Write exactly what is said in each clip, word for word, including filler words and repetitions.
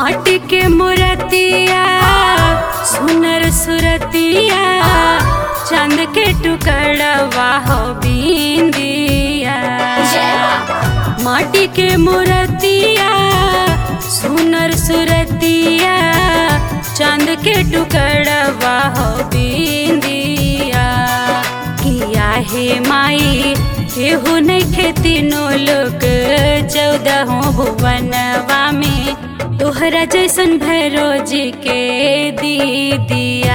माटी के मूर्तिया सुनर सुरतिया चांद के टुकड़वा हो बिंदिया। माटी के मूर्तिया सुनर सुरतिया चांद के टुकड़वा हो बिंदिया। किया है माई केहू नइखे तीनों लोक चौदहों भुवनवा में तोहरा जैसन भैरो जी के दीदिया।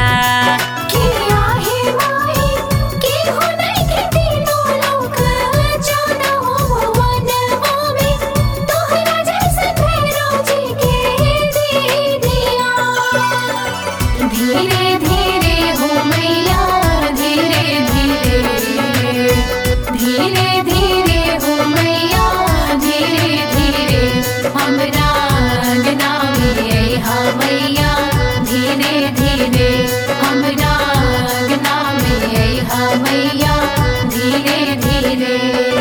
धीरे धीरे हो मैया धीरे धीरे, धीरे धीरे हो मैया धीरे धीरे, हमरा अंगना में अइहा मैया धीरे धीरे, हमरा अंगना में अइहा मैया धीरे धीरे।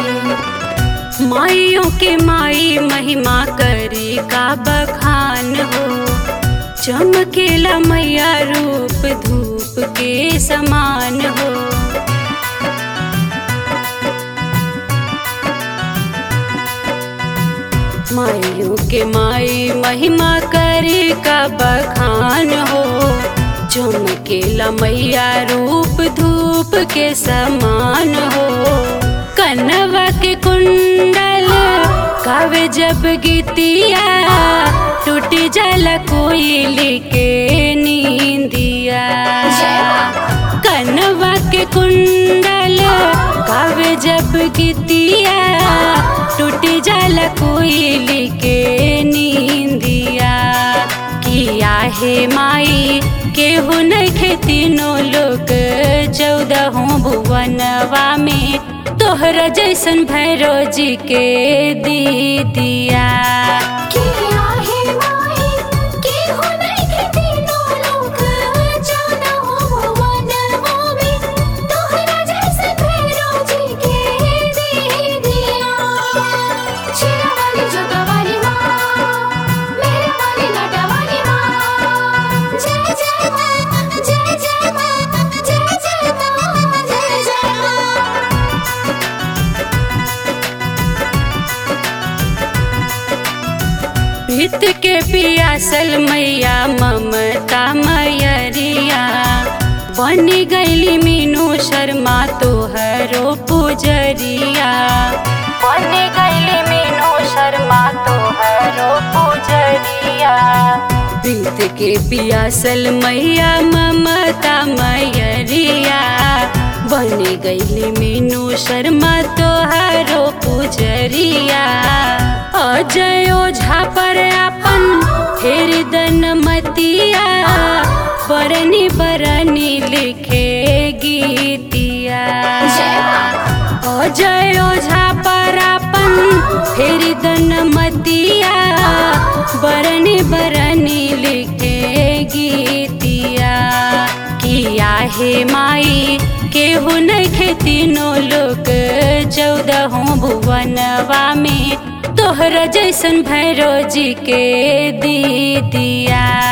माइयों के माई महिमा करी का बखान हो, चमकेला मैया रूप धूप के समान हो। माइयों के माई महिमा करे का बखान हो, चमकेला मैया रूप धूप के समान हो। कनवा के कुंडल कावे जब गीतिया टूटी जाला कोयली के नींदिया। कनवा के कुंडल कावे जब गीतिया टूटी जाला कोयली के नींदिया। किया है माई केहू नइखे तीनों लोक चौदहों भुवनवा में तोहरा जैसन भैरो जी के दीदिया। भीत के पियासल मैया ममता मयरिया, बनी गईली मीनू शर्मा तोहरो पुजरिया। बनी गईली मीनू शर्मा तोहरो पुजरिया। भीत के पियासल मैया ममता मयरिया, बनी गईली मीनू शर्मा तोहरो पुजरिया। अजय ओझा पर अपन फेर दन मतिया, बरनी बरनी लिखे गीतिया। अजय ओझा पर अपन फेर दन मतिया, बरनी बरनी लिखे गीतिया। किया है माई केहू नइखे तीनों लोक चौदहों भुवनवा में तोहरा जैसन भैरो जी के दीदिया।